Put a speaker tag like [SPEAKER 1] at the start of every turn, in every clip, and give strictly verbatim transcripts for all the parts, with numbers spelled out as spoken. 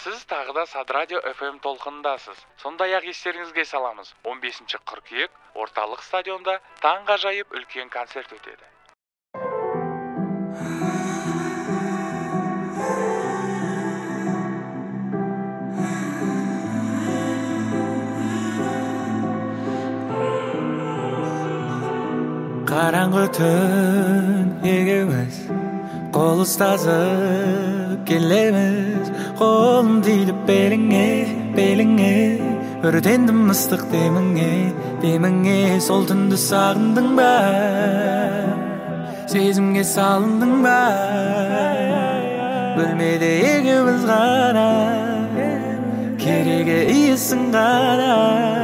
[SPEAKER 1] Сиз тагы да Сад радио эф эм толкунундасыз. Сондай-ак эстериңизге саламыз. он бешинчи кыркүйек орталык стадионда таңга жайып үлкен концерт өтөдү.
[SPEAKER 2] Караңгы түн эгебиз кол устазып келебиз, колум тийип белиңе, белиңе өртендим ыстык демиңе, демиңе. Сол түндү сагындың ба, сезимге салындың ба, бөлмеде экөөбүз гана, кереге ийсиң гана.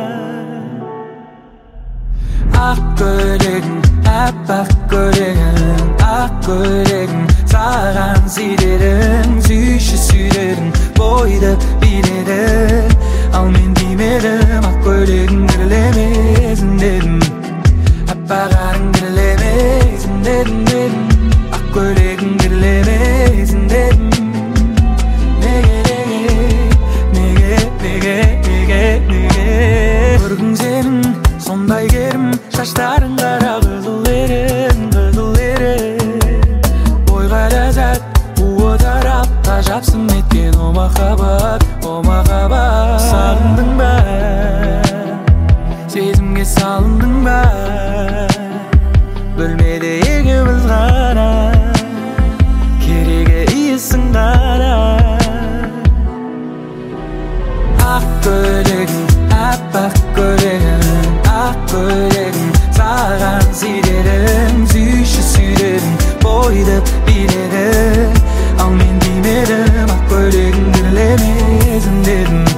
[SPEAKER 2] Ак көйлөгүң, аппак көйлөгүң, ак көйлөгүң, саган сүйдөрүң, сүйшү сүйдөрүң, бойду биледим, ал мен тиймедим. Ак көйлөгүң кирилемесин дедим, аппаганың кирилемесин дедим, дедим. Ак көйлөгүң кирилемесин дедим. Неге, неге, неге, неге, неге, неге көргүң сенин сондай керим, шаштарың кара кызыл эрим, кызыл эрим. Бойга лаззат, буы тарап, тажапсың эткен о махаббат, о махаббат. Сагындың ба, сезимге салындың ба, бөлмеде экөөбүз гана, кереге ийсиң гана. Ак көйлөгүң, аппак көйлөгүң, ак көйлөгүң, саган сүйдөрүң, сүйшү сүйдөрүң, бойду биледим, ал мен тиймедим. Ак көйлөгүң кирилемесин дедим.